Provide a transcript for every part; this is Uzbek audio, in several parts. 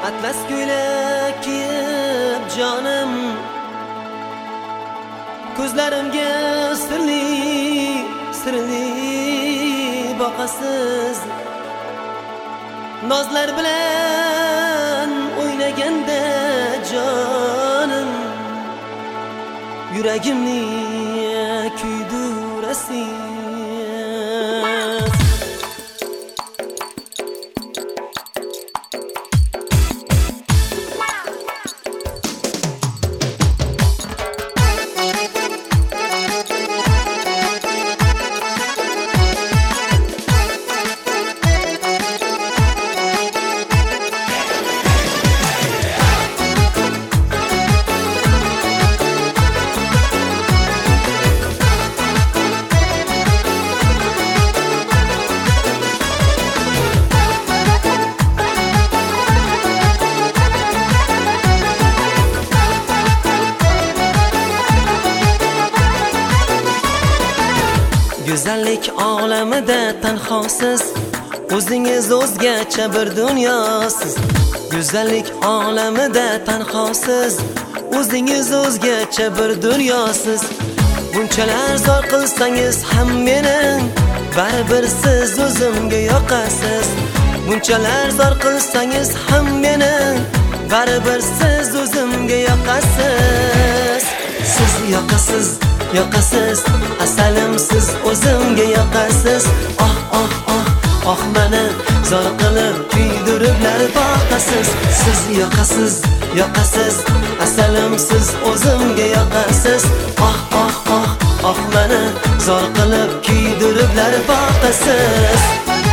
Atlas ko'ylak kiyib jonim, ko'zlarimga sirli sirli boqasiz. Nozlar bilan o'ynaganda jonim, yuragimni kuydirasiz. Güzellik olamida tanhosiz, o'zingiz o'zgacha bir dunyosiz. Güzellik olamida tanhosiz, o'zingiz o'zgacha bir dunyosiz. Bunchalar zor qilsangiz ham meni, baribir siz o'zimga yoqasiz. Bunchalar zor qilsangiz ham meni, baribir siz o'zimga yoqasiz. Siz yoqasiz, yoqasiz, asalim siz o'zimga yoqasiz. Oh oh oh, oh meni zor qilib kuydiriblar boqasiz. Siz yoqasiz, yoqasiz, asalim siz o'zimga yoqasiz. Oh oh oh, oh meni zor qilib kuydiriblar boqasiz.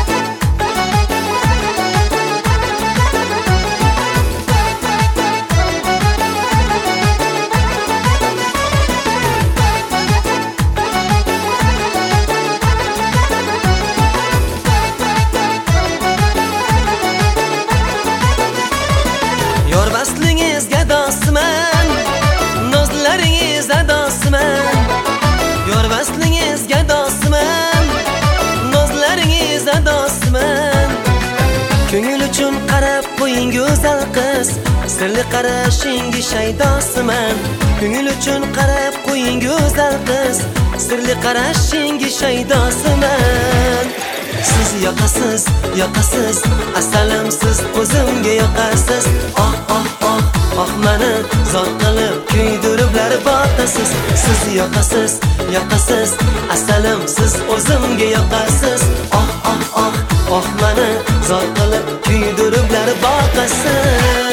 Yorbaslingizga dostman, nozlaringiz adosman. Yorbaslingizga dostman, nozlaringiz adosman. Ko'ngil uchun qarab qo'ying go'zal qiz, sirli qarashingi shaydosiman. Ko'ngil uchun qarab qo'ying go'zal qiz, sirli qarashingi shaydosiman. Siz yoqasiz, yoqasiz, asalim siz o'zimga yoqasiz. Oh oh oh, oh meni zor qilib kuydiriblar boqasiz. Siz yoqasiz, yoqasiz, asalim siz o'zimga yoqasiz. Oh oh oh, oh meni zor qilib kuydiriblar boqasiz.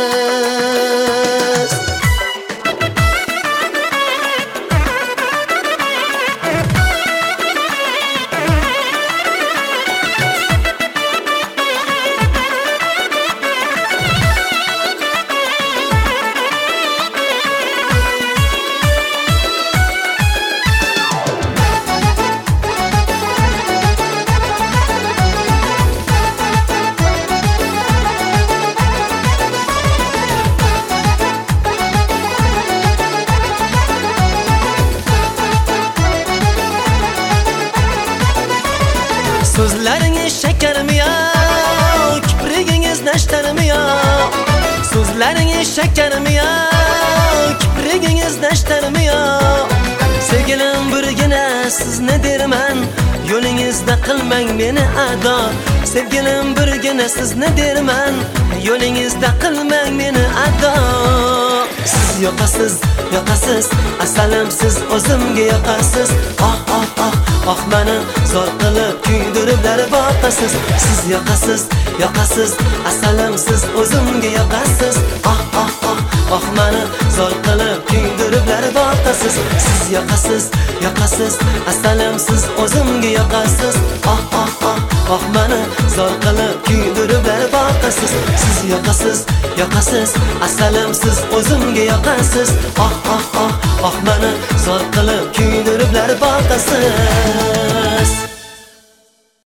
So'zlaringiz shakarmi yo, kiprigingiz nashtarmi yo? So'zlaringiz shakarmi yo, kiprigingiz nashtarmi yo? Sevgilim birgina sizni derman, yo'lingizda qilmang meni ado. Sevgilim birgina sizni derman, yo'lingizda qilmang meni ado. Siz yoqasiz, yoqasiz, asalim siz o'zimga yoqasiz. Oh oh oh, oh meni zor qilib kuydiriblar boqasiz. Siz yoqasiz, yoqasiz, asalim siz o'zimga yoqasiz. Oh oh oh, oh meni zor qilib kuydiriblar boqasiz. Siz yoqasiz, yoqasiz, asalim siz o'zimga yoqasiz. Oh oh oh, oh meni zor qilib kuydiriblar boqasiz. Siz yoqasiz, yoqasiz, asalim siz o'zimga yoqasiz. Oh oh oh, oh meni zor qilib kuydiriblar boqasiz.